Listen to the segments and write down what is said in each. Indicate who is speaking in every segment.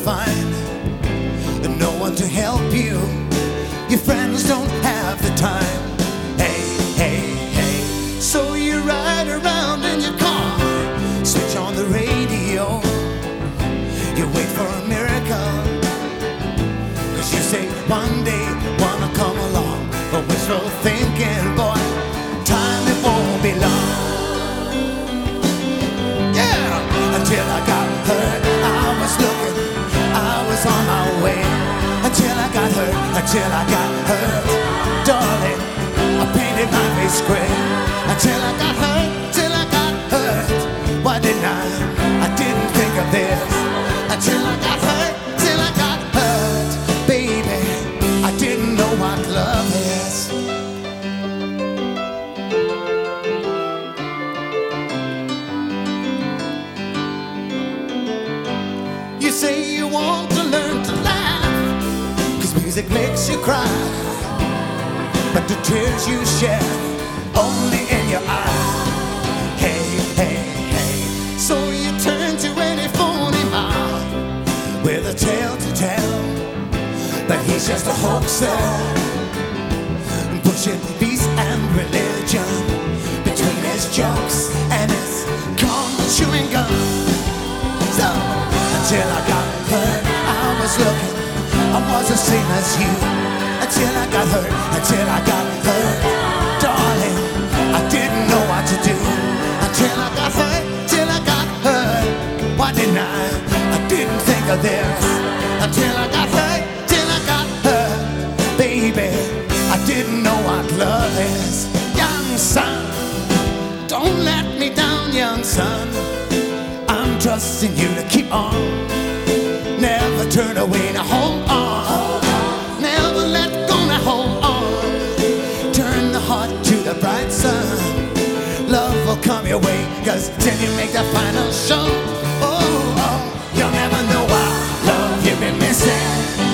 Speaker 1: find no one to help you. Your friends don't have the time. Hey, hey, hey. So you ride around in your car, switch on the radio. You wait for a miracle, 'cause you say one day wanna come along. But wishful thinking, boy, time it won't be long. Yeah, until I got hurt, I was looking, I was on my way. Until I got hurt, until I got hurt, darling, I painted my face gray. Until I got hurt, till I got hurt. Why didn't I didn't think of this. Until I got hurt, till I got hurt, baby, I didn't know what love is. You say you want to learn to laugh, 'cause music makes you cry, but the tears you shed only in your eyes. Hey, hey, hey. So you turn to any phony mouth with a tale to tell, but he's just a hoaxer, pushing peace and religion between his jokes and his corn chewing gum. So until I got hurt, I was looking, I was the same as you. Until I got hurt, until I got hurt, darling, I didn't know what to do. Until I got hurt, till I got hurt. Why didn't I didn't think of this. Until I got hurt, till I got hurt, baby, I didn't know what love is. Young son, don't let me down, young son. I'm trusting you to keep on. Never turn away, now hold on. Never let go, now hold on. Turn the heart to the bright sun. Love will come your way, 'cause till you make the final show, oh, oh, you'll never know what love you've been missing.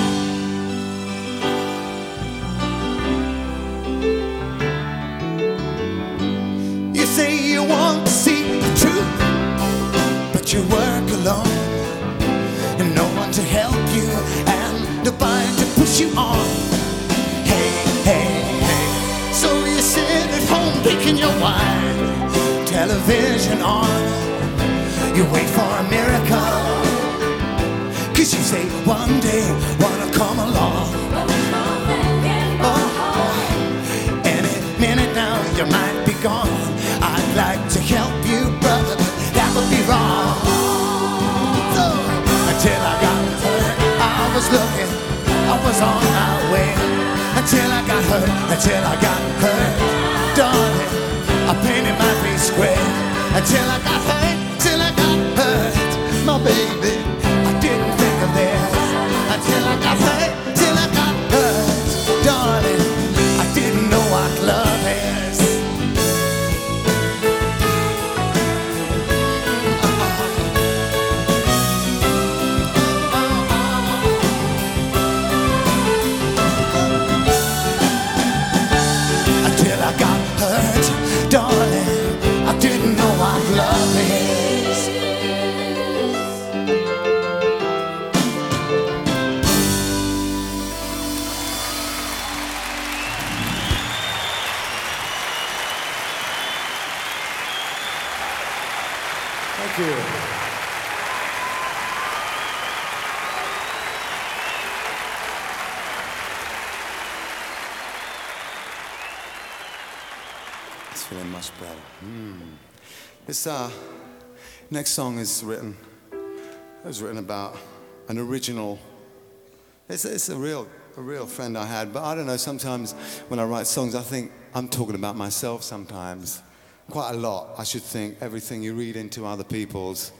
Speaker 1: You say you want to see the truth, but you work alone, and no one to help you, and nobody to push you on. Hey, hey, hey. So you sit at home drinking your wine, television on. You wait for a miracle, 'cause you say one day wanna come along. Oh, any minute now you might be gone. I'd like to help you, brother, but that would be wrong. So until I got hurt, I was looking, I was on my way. Until I got hurt, until I got hurt, darling, I painted my face gray. Until I got hurt, till I got hurt, my baby, I didn't think of this. Until I got hurt, till I got hurt, darling, I didn't know what love is. Until I got hurt, darling, I didn't know what love is. Thank you. It's feeling much better. This next song is written. It was written about an original. It's a real friend I had. But I don't know. Sometimes when I write songs, I think I'm talking about myself. Sometimes, quite a lot. I should think everything you read into other people's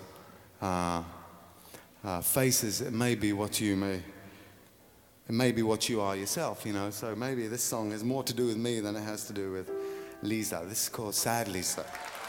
Speaker 1: faces. It may be what you may. It may be what you are yourself. You know. So maybe this song has more to do with me than it has to do with Lisa. This is called Sad Lisa.